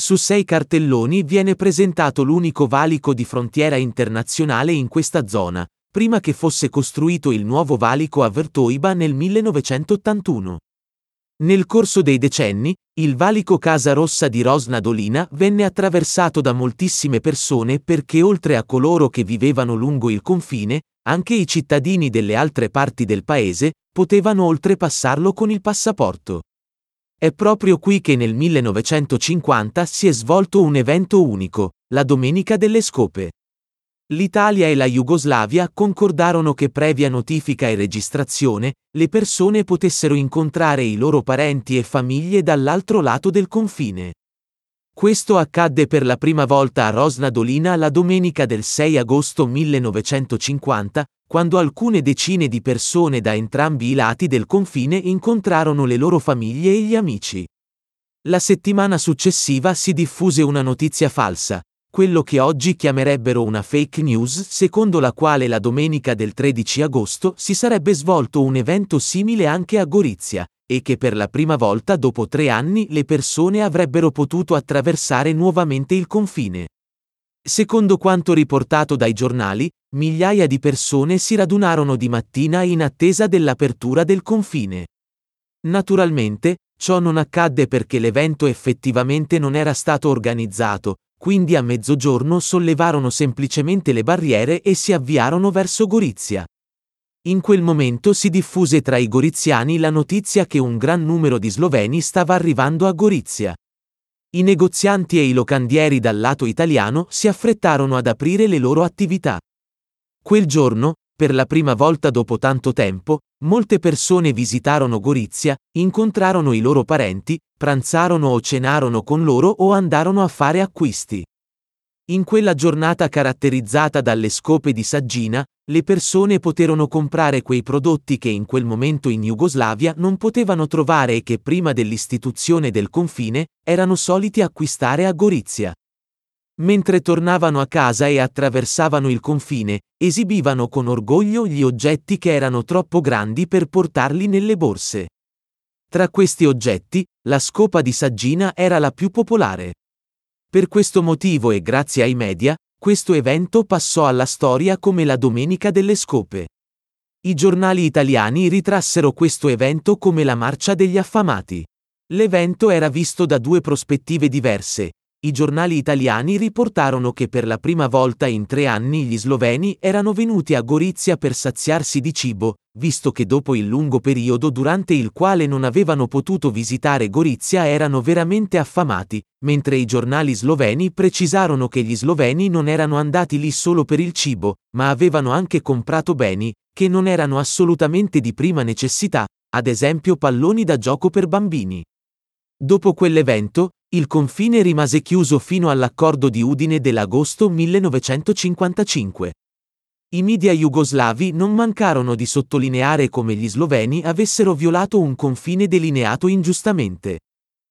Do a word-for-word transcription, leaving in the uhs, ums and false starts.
Su sei cartelloni viene presentato l'unico valico di frontiera internazionale in questa zona, prima che fosse costruito il nuovo valico a Vrtojba nel millenovecentottantuno. Nel corso dei decenni, il valico Casa Rossa di Rosna Dolina venne attraversato da moltissime persone perché oltre a coloro che vivevano lungo il confine, anche i cittadini delle altre parti del paese potevano oltrepassarlo con il passaporto. È proprio qui che nel millenovecentocinquanta si è svolto un evento unico, la Domenica delle Scope. L'Italia e la Jugoslavia concordarono che previa notifica e registrazione, le persone potessero incontrare i loro parenti e famiglie dall'altro lato del confine. Questo accadde per la prima volta a Rosna Dolina la domenica del sei agosto millenovecentocinquanta, quando alcune decine di persone da entrambi i lati del confine incontrarono le loro famiglie e gli amici. La settimana successiva si diffuse una notizia falsa, quello che oggi chiamerebbero una fake news, secondo la quale la domenica del tredici agosto si sarebbe svolto un evento simile anche a Gorizia, e che per la prima volta dopo tre anni le persone avrebbero potuto attraversare nuovamente il confine. Secondo quanto riportato dai giornali, migliaia di persone si radunarono di mattina in attesa dell'apertura del confine. Naturalmente, ciò non accadde perché l'evento effettivamente non era stato organizzato, quindi a mezzogiorno sollevarono semplicemente le barriere e si avviarono verso Gorizia. In quel momento si diffuse tra i goriziani la notizia che un gran numero di sloveni stava arrivando a Gorizia. I negozianti e i locandieri dal lato italiano si affrettarono ad aprire le loro attività. Quel giorno, per la prima volta dopo tanto tempo, molte persone visitarono Gorizia, incontrarono i loro parenti, pranzarono o cenarono con loro o andarono a fare acquisti. In quella giornata caratterizzata dalle scope di Saggina, le persone poterono comprare quei prodotti che in quel momento in Jugoslavia non potevano trovare e che prima dell'istituzione del confine erano soliti acquistare a Gorizia. Mentre tornavano a casa e attraversavano il confine, esibivano con orgoglio gli oggetti che erano troppo grandi per portarli nelle borse. Tra questi oggetti, la scopa di Saggina era la più popolare. Per questo motivo e grazie ai media, questo evento passò alla storia come la Domenica delle Scope. I giornali italiani ritrassero questo evento come la Marcia degli Affamati. L'evento era visto da due prospettive diverse. I giornali italiani riportarono che per la prima volta in tre anni gli sloveni erano venuti a Gorizia per saziarsi di cibo, visto che dopo il lungo periodo durante il quale non avevano potuto visitare Gorizia erano veramente affamati, mentre i giornali sloveni precisarono che gli sloveni non erano andati lì solo per il cibo, ma avevano anche comprato beni, che non erano assolutamente di prima necessità, ad esempio palloni da gioco per bambini. Dopo quell'evento, il confine rimase chiuso fino all'accordo di Udine dell'agosto millenovecentocinquantacinque. I media jugoslavi non mancarono di sottolineare come gli sloveni avessero violato un confine delineato ingiustamente.